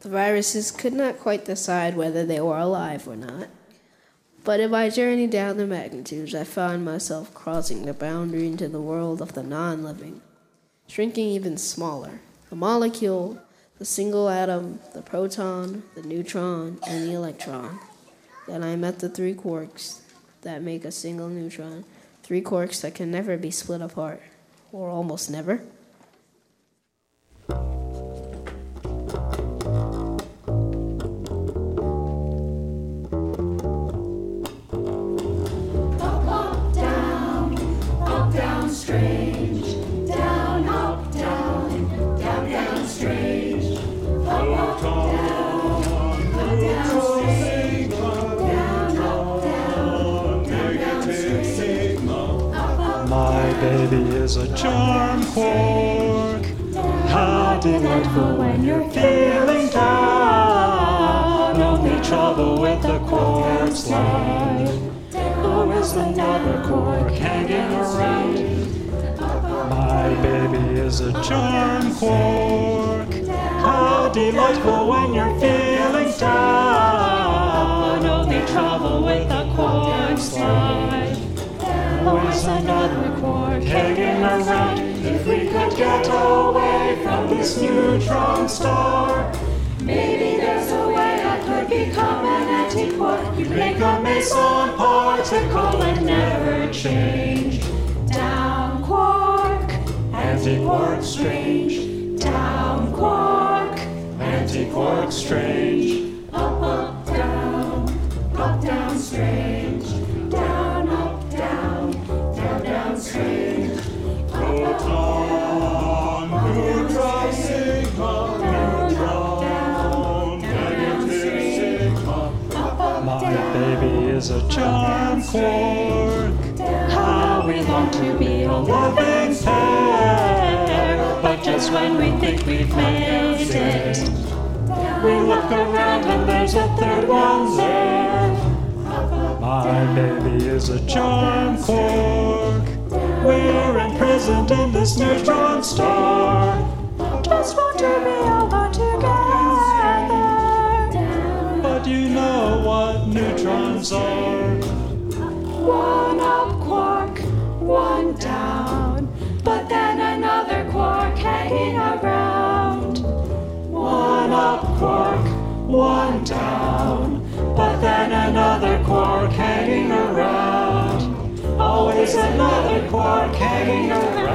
The viruses could not quite decide whether they were alive or not. But if I journeyed down the magnitudes, I found myself crossing the boundary into the world of the non-living, shrinking even smaller. The molecule, the single atom, the proton, the neutron, and the electron. Then I met the three quarks that make a single neutron, three quarks that can never be split apart, or almost never. Strange, down, up, down, down, down, strange, up, down, up, down, strange, down, up, down, negative sigma. My baby is a charm quark. How delightful when you're feeling down. Only trouble with the quark's life. There is another quark hanging around. My baby is a charm quark. How delightful when you're feeling down. Only trouble with the quark's life. Always another quark hanging around. If we could get away from this neutron star, maybe there's a way I could become an anti-quark. You'd make a meson particle and never change. Down quark, anti-quark strange. Down quark, anti-quark strange. Up, down, strange. Down, up, down, down, strange. Proton, neutron, sigma, neutron, negative sigma. My baby is a charm quark. How we long to be a loving pair. But just when we think we've made it, we look around and there's a third one there. My baby is a charm quark. We're imprisoned in this neutron star. Just want to be alone together. But you know what neutrons are. One up quark, one down. But then another quark hanging around. One up quark, one down. But then another quark hanging around. Always another quark hanging around.